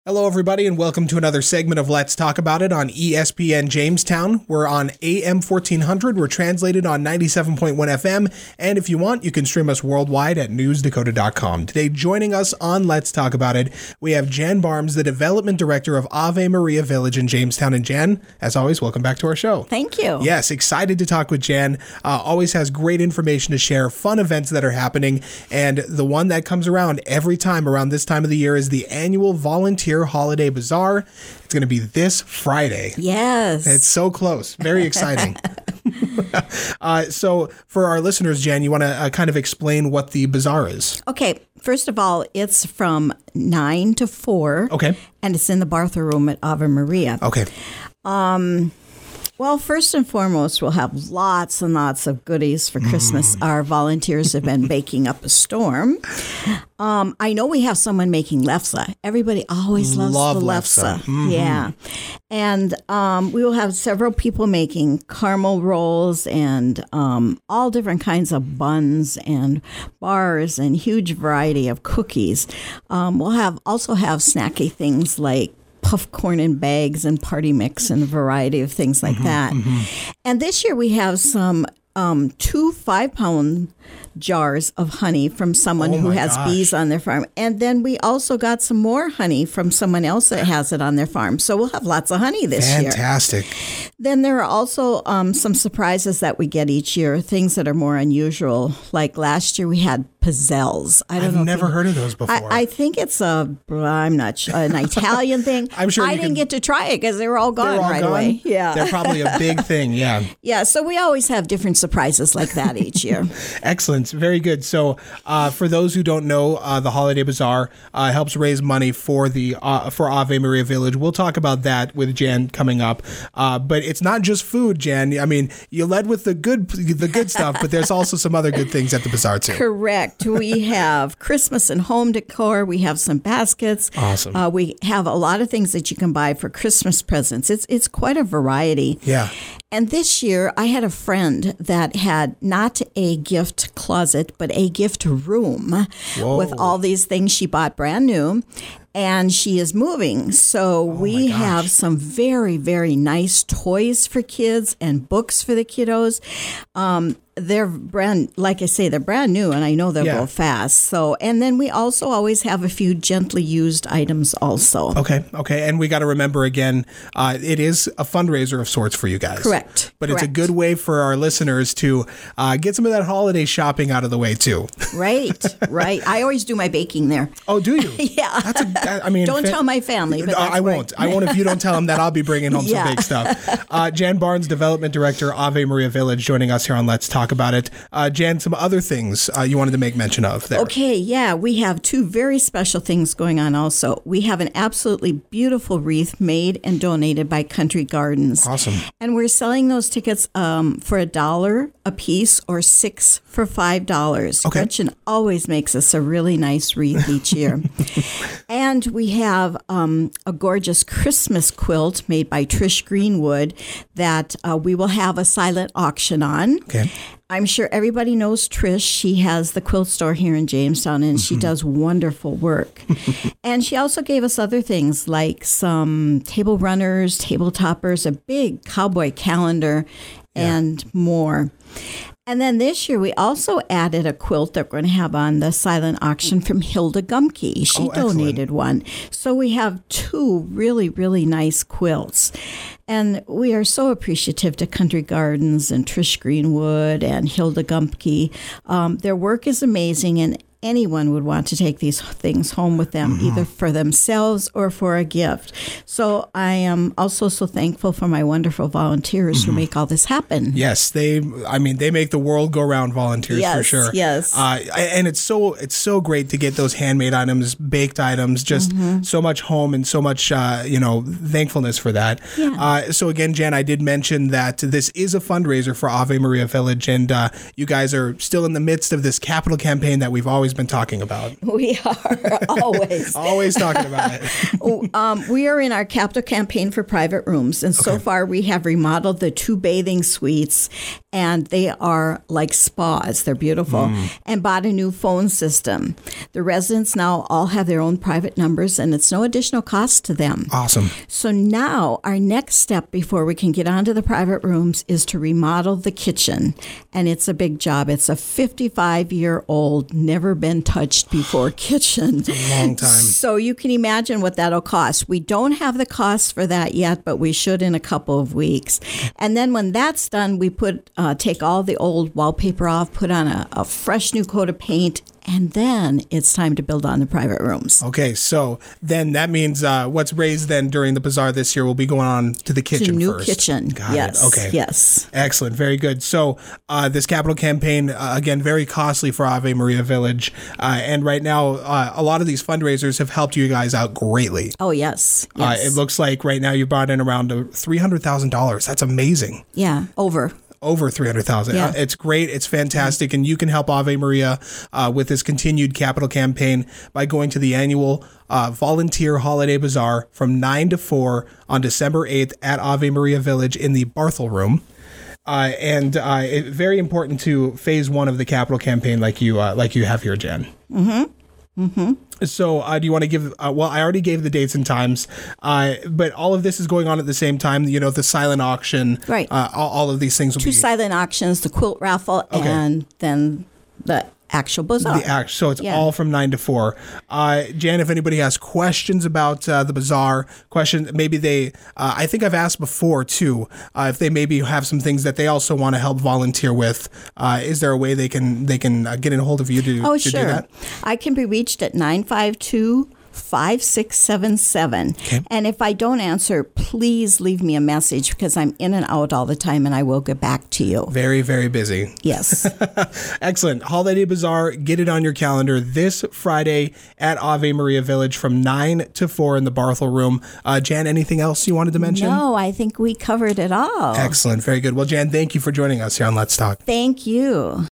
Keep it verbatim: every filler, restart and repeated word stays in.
Hello, everybody, and welcome to another segment of Let's Talk About It on E S P N Jamestown. We're on A M fourteen hundred. We're translated on ninety-seven point one F M. And if you want, you can stream us worldwide at news dakota dot com. Today, joining us on Let's Talk About It, we have Jan Barnes, the Development Director of Ave Maria Village in Jamestown. And Jan, as always, welcome back to our show. Thank you. Yes, excited to talk with Jan. Uh, always has great information to share, fun events that are happening. And the one that comes around every time around this time of the year is the annual Volunteer Holiday Bazaar. It's going to be this Friday. Yes. It's so close. Very exciting. uh, so for our listeners, Jan, you want to uh, kind of explain what the bazaar is? Okay. First of all, it's from nine to four. Okay. And it's in the Bartha Room at Ave Maria. Okay. Um... Well, first and foremost, we'll have lots and lots of goodies for Christmas. Mm. Our volunteers have been baking up a storm. Um, I know we have someone making lefse. Everybody always loves Love the lefse. lefse. Mm-hmm. Yeah. And um, we will have several people making caramel rolls and um, all different kinds of buns and bars and huge variety of cookies. Um, we'll have also have snacky things like puff corn in bags and party mix and a variety of things like mm-hmm, that. Mm-hmm. And this year we have some um, two five-pound jars of honey from someone oh who has gosh. bees on their farm. And then we also got some more honey from someone else that has it on their farm. So we'll have lots of honey this Fantastic. year. Fantastic. Then there are also um, some surprises that we get each year, things that are more unusual. Like last year we had pizzelles. I don't I've know never you, heard of those before. I, I think it's a, I'm not sure, an Italian thing. I'm sure I you didn't can, get to try it because they were all gone all right gone? away. Yeah. They're probably a big thing. Yeah. Yeah. So we always have different surprises like that each year. Excellent. Very good. So uh, for those who don't know, uh, the Holiday Bazaar uh, helps raise money for the uh, for Ave Maria Village. We'll talk about that with Jan coming up. Uh, but it's not just food, Jan. I mean, you led with the good the good stuff, but there's also some other good things at the bazaar too. Correct. We have Christmas and home decor. We have some baskets. Awesome. Uh, we have a lot of things that you can buy for Christmas presents. It's it's quite a variety. Yeah. And this year, I had a friend that had not a gift closet, but a gift room Whoa. with all these things she bought brand new. And she is moving. So oh we have some very, very nice toys for kids and books for the kiddos. Um, they're brand, like I say, they're brand new, and I know they'll yeah. go fast. So, and then we also always have a few gently used items also. Okay, okay. And we got to remember again, uh, it is a fundraiser of sorts for you guys. Correct. But Correct. it's a good way for our listeners to uh, get some of that holiday shopping out of the way too. Right, right. I always do my baking there. Oh, do you? Yeah. That's a, I mean, don't fa- tell my family. But that's I won't. Right. I won't if you don't tell them that. I'll be bringing home yeah. some big stuff. Uh, Jan Barnes, Development Director, Ave Maria Village, joining us here on Let's Talk About It. Uh, Jan, some other things uh, you wanted to make mention of there. Okay, yeah. We have two very special things going on also. We have an absolutely beautiful wreath made and donated by Country Gardens. Awesome. And we're selling those tickets um, for a dollar a piece or six for five dollars. Okay. Gretchen always makes us a really nice wreath each year. And we have um, a gorgeous Christmas quilt made by Trish Greenwood that uh, we will have a silent auction on. Okay. I'm sure everybody knows Trish. She has the quilt store here in Jamestown, and she does wonderful work. And she also gave us other things like some table runners, table toppers, a big cowboy calendar, Yeah. and more. And then this year, we also added a quilt that we're going to have on the silent auction from Hilda Gumke. She Oh, donated one. So we have two really, really nice quilts. And we are so appreciative to Country Gardens and Trish Greenwood and Hilda Gumke. Um, their work is amazing, and anyone would want to take these things home with them, mm-hmm. either for themselves or for a gift. So I am also so thankful for my wonderful volunteers mm-hmm. who make all this happen. Yes, they. I mean, they make the world go round. Volunteers yes, for sure. Yes, uh, and it's so it's so great to get those handmade items, baked items, just mm-hmm. so much home and so much uh, you know thankfulness for that. Yeah. Uh, so again, Jan, I did mention that this is a fundraiser for Ave Maria Village, and uh, you guys are still in the midst of this capital campaign that we've always always been talking about. We are always. Always talking about it. um, we are in our capital campaign for private rooms. And so Okay. far we have remodeled the two bathing suites, and they are like spas. They're beautiful. Mm. And bought a new phone system. The residents now all have their own private numbers, and it's no additional cost to them. Awesome. So now our next step before we can get onto the private rooms is to remodel the kitchen. And it's a big job. It's a fifty-five-year-old, never been touched before kitchen. It's a long time. So you can imagine what that'll cost. We don't have the cost for that yet, but we should in a couple of weeks. And then when that's done, we put uh, take all the old wallpaper off, put on a, a fresh new coat of paint, and then it's time to build on the private rooms. Okay, so then that means uh, what's raised then during the bazaar this year will be going on to the kitchen to new first. kitchen. Got yes. it. Okay. Yes. Excellent. Very good. So uh, this capital campaign, uh, again, very costly for Ave Maria Village. Uh, and right now, uh, a lot of these fundraisers have helped you guys out greatly. Oh, yes. Uh, yes. it looks like right now you brought in around uh, three hundred thousand dollars. That's amazing. Yeah, over. Over three hundred thousand. Yeah. Uh, it's great. It's fantastic. And you can help Ave Maria uh, with this continued capital campaign by going to the annual uh, Volunteer Holiday Bazaar from nine to four on December eighth at Ave Maria Village in the Barthel Room. Uh, and uh, it, very important to phase one of the capital campaign like you uh, like you have here, Jen. Mm-hmm. Mm-hmm. So uh, do you want to give, uh, well, I already gave the dates and times, uh, but all of this is going on at the same time, you know, the silent auction, right? Uh, all, all of these things will Two be. silent auctions, the quilt raffle, Okay. and then the actual bazaar. The act, so it's Yeah. all from nine to four. Uh, Jan, if anybody has questions about uh, the bazaar, questions, maybe they, uh, I think I've asked before too, uh, if they maybe have some things that they also want to help volunteer with. Uh, is there a way they can they can uh, get in hold of you to, Oh, to sure. do that? I can be reached at nine five two, five six seven seven. Okay. And if I don't answer, please leave me a message because I'm in and out all the time and I will get back to you. Very, very busy. Yes. Excellent. Holiday Bazaar, get it on your calendar this Friday at Ave Maria Village from nine to four in the Barthel Room. Uh, Jan, anything else you wanted to mention? No, I think we covered it all. Excellent. Very good. Well, Jan, thank you for joining us here on Let's Talk. Thank you.